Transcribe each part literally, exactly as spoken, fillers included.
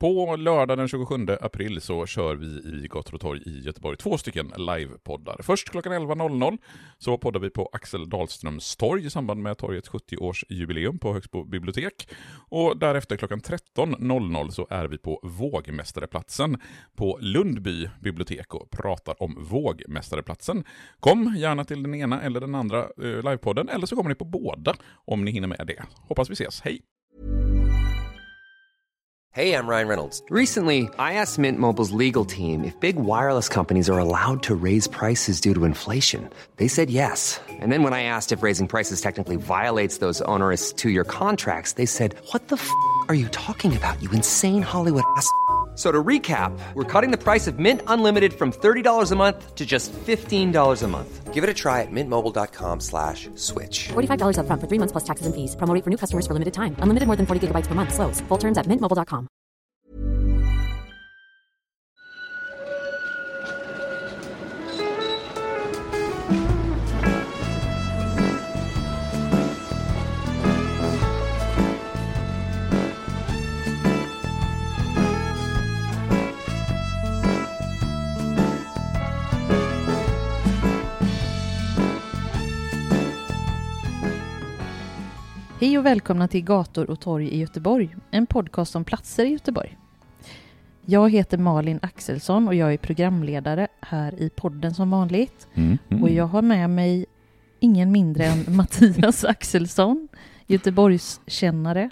På lördag den tjugosjunde april så kör vi i Gator och torg i Göteborg två stycken livepoddar. Först klockan elva noll noll så poddar vi på Axel Dahlströms torg i samband med torgets sjuttio-årsjubileum på Högsbo bibliotek. Och därefter klockan tretton noll noll så är vi på Vågmästareplatsen på Lundby bibliotek och pratar om Vågmästareplatsen. Kom gärna till den ena eller den andra eh, livepodden, eller så kommer ni på båda om ni hinner med det. Hoppas vi ses. Hej! Hey, I'm Ryan Reynolds. Recently, I asked Mint Mobile's legal team if big wireless companies are allowed to raise prices due to inflation. They said yes. And then when I asked if raising prices technically violates those onerous two-year contracts, they said, "What the f*** are you talking about, you insane Hollywood ass?" So to recap, we're cutting the price of Mint Unlimited from thirty dollars a month to just fifteen dollars a month. Give it a try at mintmobile.com slash switch. forty-five dollars up front for three months plus taxes and fees. Promo rate for new customers for limited time. Unlimited more than forty gigabytes per month. Slows full terms at mint mobile dot com. Hej och välkomna till Gator och torg i Göteborg, en podcast om platser i Göteborg. Jag heter Malin Axelsson och jag är programledare här i podden som vanligt. Mm, mm. Och jag har med mig ingen mindre än Mattias Axelsson, Göteborgskännare,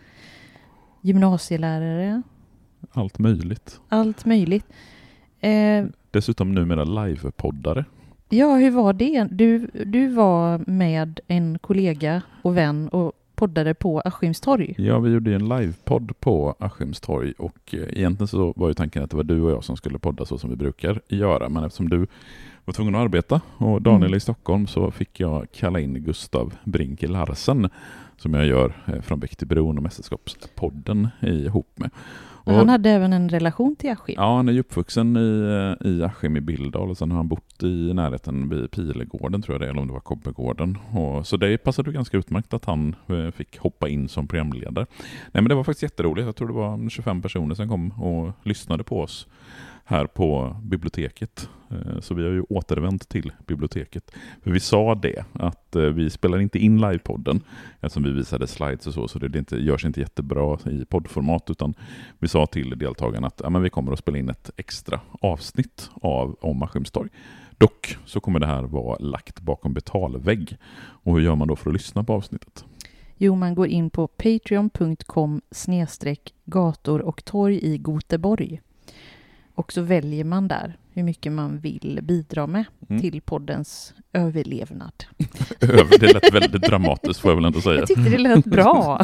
gymnasielärare. Allt möjligt. Allt möjligt. Eh, Dessutom numera livepoddare. Ja, hur var det? Du, du var med en kollega och vän och poddade på Askims torg. Ja, vi gjorde en livepodd på Askims torg och eh, egentligen så var ju tanken att det var du och jag som skulle podda så som vi brukar göra. Men eftersom du var tvungen att arbeta och Daniel mm. i Stockholm så fick jag kalla in Gustav Brinke Larsen som jag gör eh, från Bäck till Bron och Mästerskapspodden ihop med. Och han hade även en relation till Askim. Ja, han är ju uppvuxen i, i Askim i Billdal och sen har han bott i närheten vid Pilegården tror jag det är, eller om det var Kobbegården. Och, så det passade ganska utmärkt att han eh, fick hoppa in som programledare. Nej, men det var faktiskt jätteroligt. Jag tror det var tjugofem personer som kom och lyssnade på oss här på biblioteket. Så vi har ju återvänt till biblioteket. För vi sa det, att vi spelar inte in livepodden eftersom vi visade slides och så, så det inte, görs inte jättebra i poddformat, utan vi sa till deltagarna att ja, men vi kommer att spela in ett extra avsnitt av om Askims torg. Dock så kommer det här vara lagt bakom betalvägg. Och hur gör man då för att lyssna på avsnittet? Jo, man går in på patreon punkt com snedstreck gator och torg i Göteborg. Och så väljer man där hur mycket man vill bidra med mm. till poddens överlevnad. Det lät väldigt dramatiskt får jag väl ändå säga. Jag tyckte det lät bra.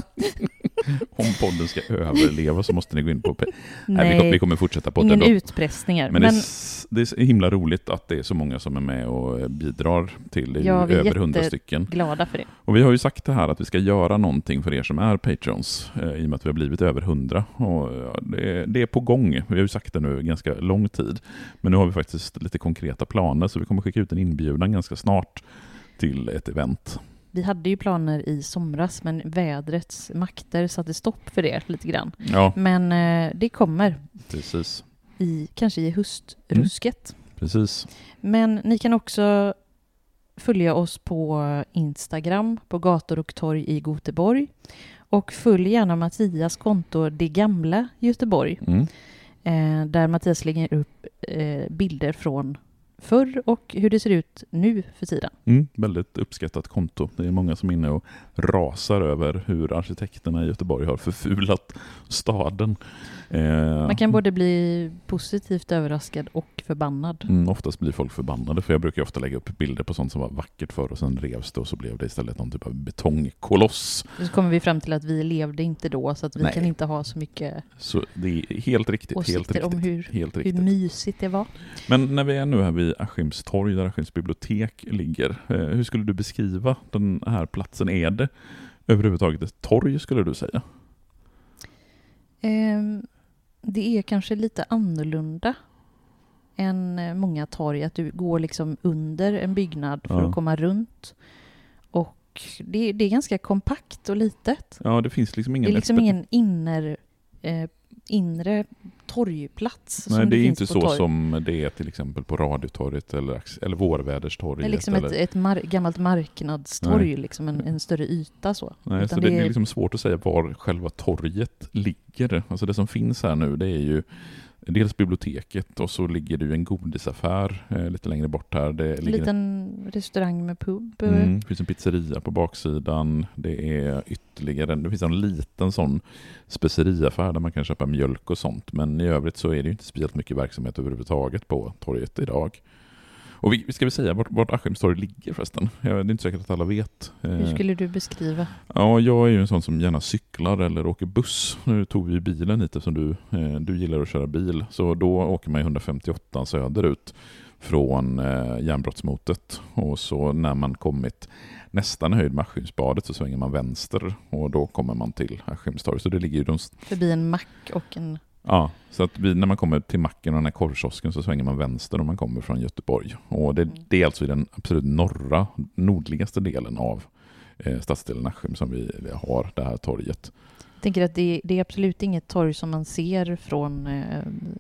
Om podden ska överleva så måste ni gå in på... Nej, Nej vi, vi kommer fortsätta på ingen det. Ingen utpressningar. Men, men... Det, är, det är så himla roligt att det är så många som är med och bidrar till det. Ja, vi är över hundra stycken. Glada för det. Och vi har ju sagt det här att vi ska göra någonting för er som är patrons eh, i och med att vi har blivit över hundra. Och, ja, det, det är på gång. Vi har ju sagt det nu ganska lång tid. Men nu har vi faktiskt lite konkreta planer så vi kommer skicka ut en inbjudan ganska snart till ett event. Vi hade ju planer i somras men vädrets makter satte stopp för det lite grann. Ja. Men eh, det kommer. Precis. I, kanske i höstrusket. Mm. Precis. Men ni kan också följa oss på Instagram på Gator och torg i Göteborg. Och följ gärna Mattias konto Det gamla Göteborg. Mm. Eh, där Mattias lägger upp eh, bilder från förr och hur det ser ut nu för tiden. Mm, väldigt uppskattat konto. Det är många som är inne och rasar över hur arkitekterna i Göteborg har förfulat staden. Eh, Man kan både bli positivt överraskad och förbannad. Mm, oftast blir folk förbannade för jag brukar ofta lägga upp bilder på sånt som var vackert förr och sen revs det och så blev det istället någon typ av betongkoloss. Så kommer vi fram till att vi levde inte då så att vi Nej. kan inte ha så mycket så det är helt riktigt, åsikter helt riktigt, om hur, helt hur mysigt det var. Men när vi är nu här vid Askims torg där Askims bibliotek ligger, eh, hur skulle du beskriva den här platsen? Är det överhuvudtaget ett torg skulle du säga? Um, det är kanske lite annorlunda än många torg, att du går liksom under en byggnad för ja. att komma runt. Och det, det är ganska kompakt och litet. Ja, det finns liksom ingen... Det är liksom exper- ingen inner eh, inre torgplats. Nej, som det är finns inte på så torg. som det är till exempel på Radiotorget eller, eller Vårväderstorget. Det är liksom eller... ett, ett mar- gammalt marknadstorg, liksom en, en större yta så. Nej, Utan så det, det är liksom svårt att säga var själva torget ligger. Alltså det som finns här nu, det är ju dels biblioteket och så ligger det ju en godisaffär eh, lite längre bort här. Det En ligger liten restaurang med pub. Mm, det finns en pizzeria på baksidan. Det är ytterligare, det finns en liten sån speceriaffär där man kan köpa mjölk och sånt. Men i övrigt så är det ju inte speciellt mycket verksamhet överhuvudtaget på torget idag. Och vi, vi ska väl säga vart, vart Askims torg ligger förresten. Det är inte säkert att alla vet. Hur skulle du beskriva? Ja, jag är ju en sån som gärna cyklar eller åker buss. Nu tog vi ju bilen hit eftersom du, du gillar att köra bil. Så då åker man hundrafemtioåtta söderut från eh, järnbrottsmotet. Och så när man kommit nästan höjd med Askimsbadet så svänger man vänster och då kommer man till Askims torg. Så det ligger ju de... Förbi en mack och en... Ja, så att vi, när man kommer till macken och den här korvkiosken så svänger man vänster om man kommer från Göteborg. Och det, det är alltså i den absolut norra, nordligaste delen av eh, stadsdelen Askim som vi, vi har det här torget. Jag tänker att det, det är absolut inget torg som man ser från eh,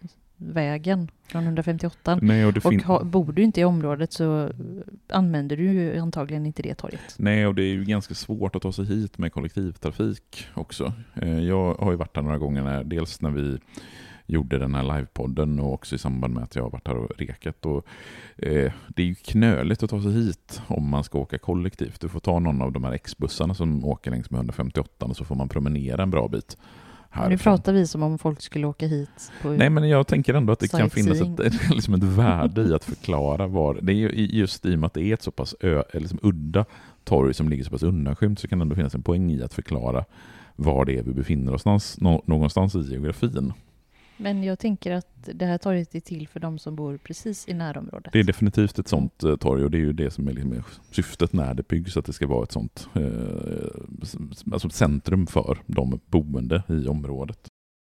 vägen från hundrafemtioåtta. Nej, och det och fin- ha, bor du inte i området så använder du ju antagligen inte det torget. Nej, och det är ju ganska svårt att ta sig hit med kollektivtrafik också. Eh, jag har ju varit här några gånger, när, dels när vi gjorde den här livepodden och också i samband med att jag har varit här och rekat. Och, eh, det är ju knöligt att ta sig hit om man ska åka kollektivt. Du får ta någon av de här X-bussarna som åker längs med hundrafemtioåtta och så får man promenera en bra bit. Nu pratar vi som om folk skulle åka hit. På Nej, men jag tänker ändå att det kan finnas ett, liksom ett värde i att förklara var. Det är ju just i och med att det är ett så pass ö, eller liksom udda torg som ligger så pass undanskymt, så kan det ändå finnas en poäng i att förklara var det är vi befinner oss någonstans, någonstans i geografin. Men jag tänker att det här torget är till för de som bor precis i närområdet. Det är definitivt ett sånt mm. torg, och det är ju det som är liksom syftet när det byggs, att det ska vara ett sånt eh, alltså centrum för de boende i området.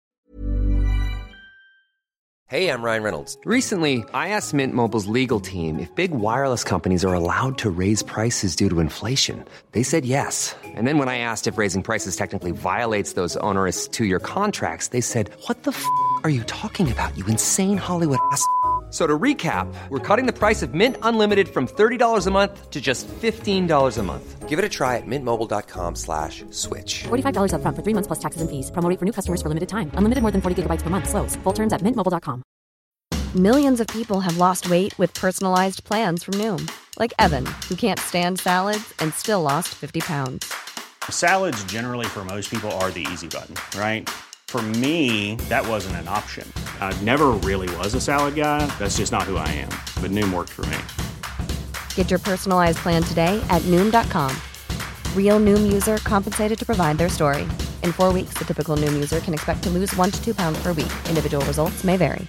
Hey, I'm Ryan Reynolds. Recently, I asked Mint Mobile's legal team if big wireless companies are allowed to raise prices due to inflation. They said yes. And then when I asked if raising prices technically violates those onerous two-year contracts, they said, "What the f*** are you talking about, you insane Hollywood ass?" So to recap, we're cutting the price of Mint Unlimited from thirty dollars a month to just fifteen dollars a month. Give it a try at mintmobile.com slash switch. forty-five dollars up front for three months plus taxes and fees. Promo rate for new customers for limited time. Unlimited more than forty gigabytes per month. Slows full terms at mint mobile dot com. Millions of people have lost weight with personalized plans from Noom. Like Evan, who can't stand salads and still lost fifty pounds. Salads generally for most people are the easy button, right? For me, that wasn't an option. I never really was a salad guy. That's just not who I am. But Noom worked for me. Get your personalized plan today at noom dot com. Real Noom user compensated to provide their story. In four weeks, the typical Noom user can expect to lose one to two pounds per week. Individual results may vary.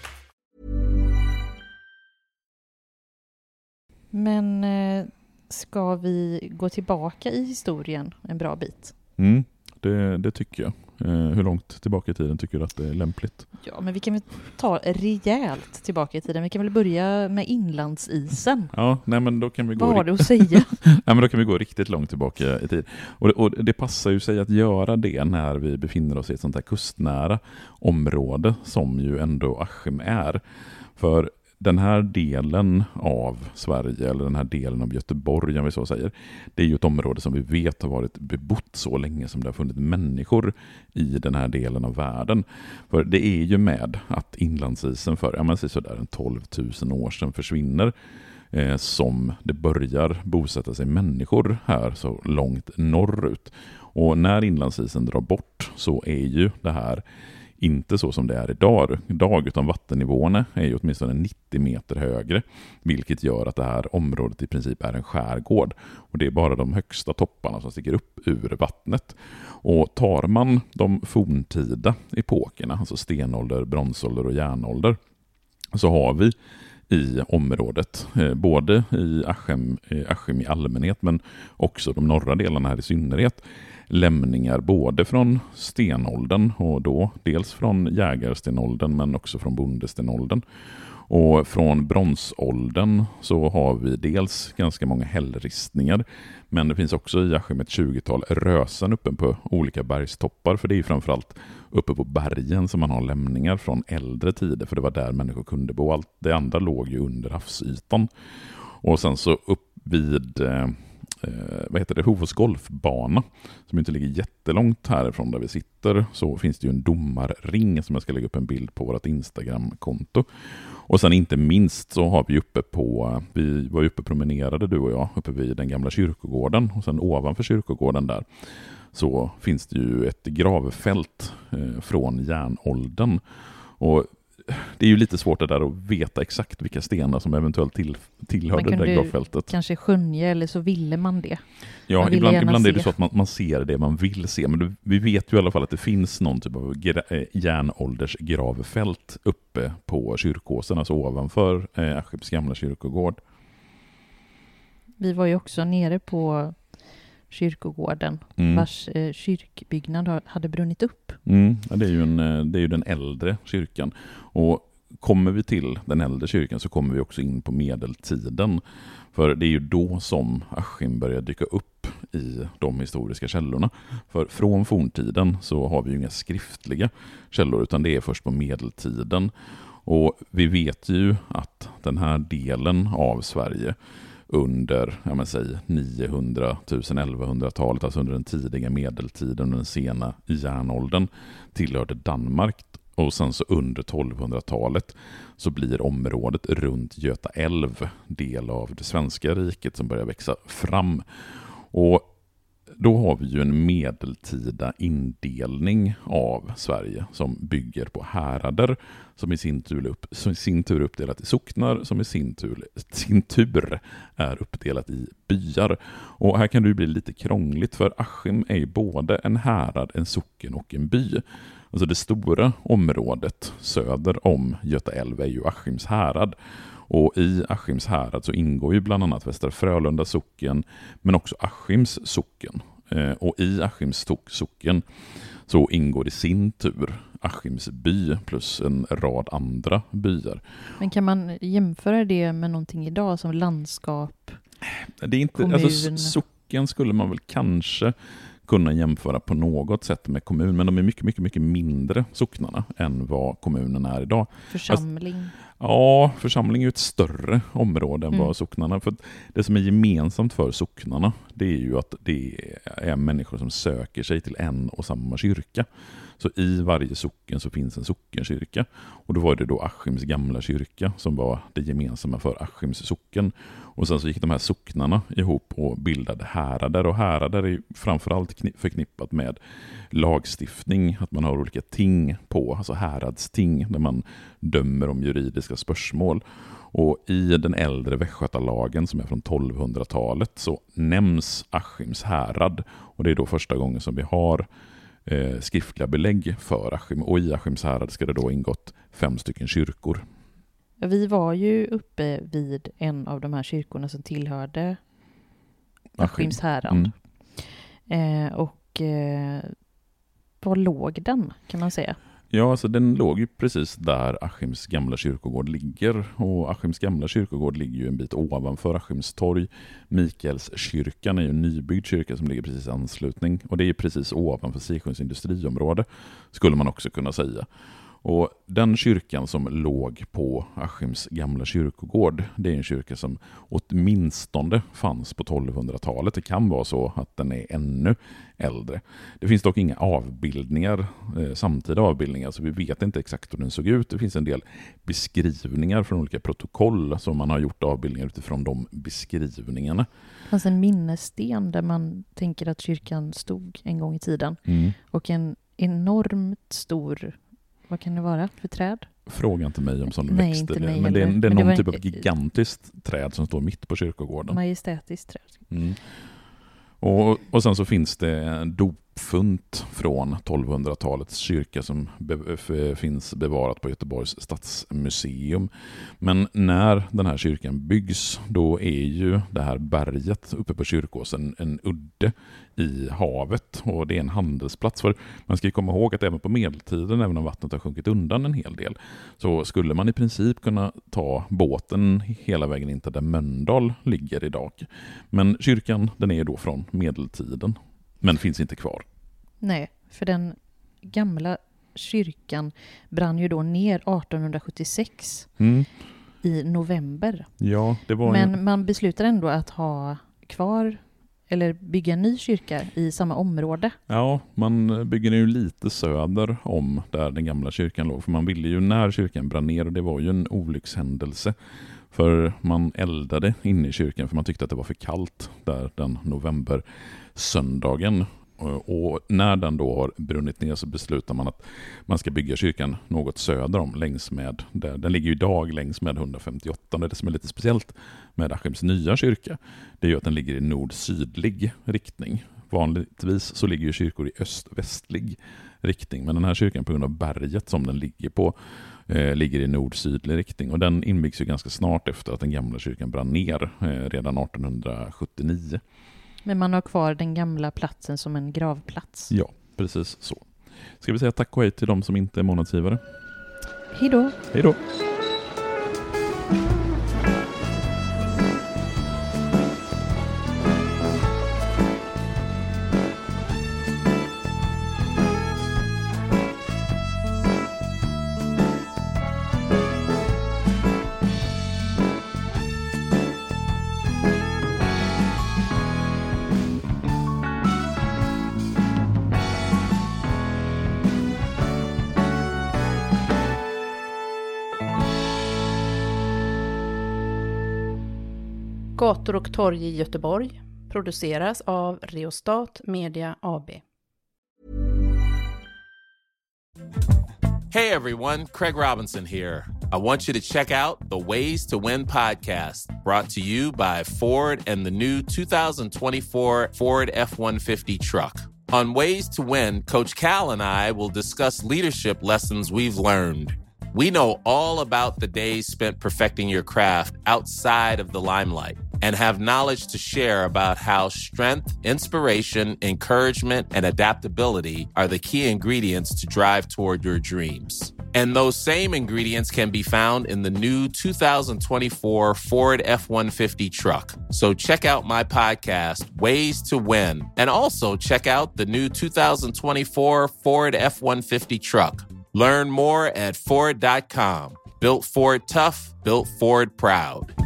Men eh, ska vi gå tillbaka i historien en bra bit? Mm, det, det tycker jag. Eh, hur långt tillbaka i tiden tycker du att det är lämpligt? Ja, men vi kan väl ta rejält tillbaka i tiden. Vi kan väl börja med inlandsisen. Ja, nej men då kan vi gå... Vad har du att säga? nej, men då kan vi gå riktigt långt tillbaka i tid. Och det, och det passar ju sig att göra det när vi befinner oss i ett sånt här kustnära område som ju ändå Askim är. För den här delen av Sverige, eller den här delen av Göteborg, om vi så säger, det är ju ett område som vi vet har varit bebott så länge som det har funnits människor i den här delen av världen. För det är ju med att inlandsisen för, ja men så där en tolv tusen år sedan försvinner, eh, som det börjar bosätta sig människor här så långt norrut. Och när inlandsisen drar bort så är ju det här inte så som det är idag, idag utan vattennivåerna är ju åtminstone nittio meter högre, vilket gör att det här området i princip är en skärgård. Och det är bara de högsta topparna som sticker upp ur vattnet. Och tar man de forntida epokerna, alltså stenålder, bronsålder och järnålder, så har vi i området, eh, både i Askim, eh, Askim i allmänhet men också de norra delarna här i synnerhet, lämningar både från stenåldern och då dels från jägarstenåldern men också från bondestenåldern. Och från bronsåldern så har vi dels ganska många hällristningar, men det finns också i Askim ett tjugotal rösen uppe på olika bergstoppar, för det är ju framförallt uppe på bergen som man har lämningar från äldre tider, för det var där människor kunde bo. Allt det andra låg ju under havsytan. Och sen så upp vid eh, vad heter det, Hovås golfbana som inte ligger jättelångt härifrån där vi sitter, så finns det ju en domarring som jag ska lägga upp en bild på vårt Instagram-konto. Och sen inte minst så har vi uppe på, vi var uppe promenerade du och jag uppe vid den gamla kyrkogården, och sen ovanför kyrkogården där så finns det ju ett gravfält eh, från järnåldern. Och det är ju lite svårt det där att veta exakt vilka stenar som eventuellt till, tillhörde det där gravfältet. Kanske skönja, eller så ville man det. Ja, man ibland, ibland är det så att man, man ser det man vill se. Men det, vi vet ju i alla fall att det finns någon typ av gra, järnålders gravfält uppe på kyrkåsen, alltså ovanför eh, Askims gamla kyrkogård. Vi var ju också nere på kyrkogården, mm. vars eh, kyrkbyggnad hade brunnit upp. Mm, ja, det är ju en, det är ju den äldre kyrkan. Och kommer vi till den äldre kyrkan så kommer vi också in på medeltiden. För det är ju då som Askim börjar dyka upp i de historiska källorna. För från forntiden så har vi ju inga skriftliga källor, utan det är först på medeltiden. Och vi vet ju att den här delen av Sverige under, jag menar, säg niohundratusen elvahundratalet, alltså under den tidiga medeltiden, under den sena järnåldern, tillhörde Danmark. Och sen så under tolvhundratalet så blir området runt Göta älv del av det svenska riket som börjar växa fram. Och då har vi ju en medeltida indelning av Sverige som bygger på härader, som i sin tur, upp, som i sin tur är uppdelat i socknar, som i sin tur, sin tur är uppdelat i byar. Och här kan det ju bli lite krångligt, för Askim är ju både en härad, en socken och en by. Alltså det stora området söder om Göta älv är ju Askims härad. Och i Askims härad så ingår ju bland annat Västra Frölunda socken, men också Askims socken. Eh, och i Askims socken så ingår i sin tur Askims by plus en rad andra byar. Men kan man jämföra det med någonting idag som landskap? Det är inte, alltså socken skulle man väl kanske kunna jämföra på något sätt med kommun, men de är mycket, mycket, mycket mindre socknarna än vad kommunen är idag. Församling? Alltså, ja, församling är ju ett större område än mm. vad socknarna. För det som är gemensamt för socknarna, det är ju att det är människor som söker sig till en och samma kyrka. Så i varje socken så finns en sockenkyrka. Och då var det då Askims gamla kyrka som var det gemensamma för Askims socken. Och sen så gick de här socknarna ihop och bildade härader. Och härader är framförallt förknippat med lagstiftning. Att man har olika ting på, alltså häradsting, där man dömer om juridiska spörsmål. Och i den äldre västgötalagen som är från tolvhundratalet så nämns Askims härad. Och det är då första gången som vi har eh, skriftliga belägg för Askim. Och i Askims härad ska det då ingått fem stycken kyrkor. Vi var ju uppe vid en av de här kyrkorna som tillhörde Askims härad. Mm. Eh, och eh, var låg den, kan man säga? Ja, alltså den låg ju precis där Askims gamla kyrkogård ligger. Och Askims gamla kyrkogård ligger ju en bit ovanför Askims torg. Mikaelskyrkan är ju en nybyggd kyrka som ligger precis i anslutning. Och det är ju precis ovanför Sisjöns industriområde, skulle man också kunna säga. Och den kyrkan som låg på Askims gamla kyrkogård, det är en kyrka som åtminstone fanns på tolvhundratalet. Det kan vara så att den är ännu äldre. Det finns dock inga avbildningar, eh, samtida avbildningar, så vi vet inte exakt hur den såg ut. Det finns en del beskrivningar från olika protokoll som man har gjort avbildningar utifrån de beskrivningarna. Det fanns en minnessten där man tänker att kyrkan stod en gång i tiden. Mm. Och en enormt stor... Vad kan det vara för träd? Fråga inte mig om som det Nej, växte. Inte det. Men det är, det är Men någon det typ en... av gigantiskt träd som står mitt på kyrkogården. Majestätiskt träd. Mm. Och, och sen så finns det dop, funt från tolvhundratalets kyrka som be- f- finns bevarat på Göteborgs stadsmuseum. Men när den här kyrkan byggs, då är ju det här berget uppe på Kyrkåsen en udde i havet, och det är en handelsplats. För man ska ju komma ihåg att även på medeltiden, även om vattnet har sjunkit undan en hel del, så skulle man i princip kunna ta båten hela vägen in till där Mölndal ligger idag. Men kyrkan, den är då från medeltiden, men finns inte kvar. Nej, för den gamla kyrkan brann ju då ner artonhundrasjuttiosex Mm. i november. Ja, det var Men en... man beslutar ändå att ha kvar eller bygga en ny kyrka i samma område. Ja, man bygger ju lite söder om där den gamla kyrkan låg. För man ville ju när kyrkan brann ner, och det var ju en olyckshändelse. För man eldade inne i kyrkan för man tyckte att det var för kallt där den november söndagen. Och när den då har brunnit ner så beslutar man att man ska bygga kyrkan något söder om, längs med, där, den ligger ju idag längs med hundrafemtioåtta. Det som är lite speciellt med Askims nya kyrka, det är ju att den ligger i nord-sydlig riktning. Vanligtvis så ligger ju kyrkor i öst-västlig riktning, men den här kyrkan på grund av berget som den ligger på eh, ligger i nord-sydlig riktning, och den inbyggs ju ganska snart efter att den gamla kyrkan brann ner eh, redan artonhundrasjuttionio. Men man har kvar den gamla platsen som en gravplats. Ja, precis så. Ska vi säga tack och hej till de som inte är månadsgivare? Hej då! Hej då! Gator och torg i Göteborg produceras av Reostat Media A B. Hey everyone, Craig Robinson here. I want you to check out the Ways to Win podcast, brought to you by Ford and the new two thousand twenty-four Ford F one fifty truck. On Ways to Win, Coach Cal and I will discuss leadership lessons we've learned. We know all about the days spent perfecting your craft outside of the limelight and have knowledge to share about how strength, inspiration, encouragement, and adaptability are the key ingredients to drive toward your dreams. And those same ingredients can be found in the new two thousand twenty-four Ford F one fifty truck. So check out my podcast, Ways to Win, and also check out the new two thousand twenty-four Ford F one fifty truck. Learn more at Ford dot com. Built Ford tough, built Ford proud.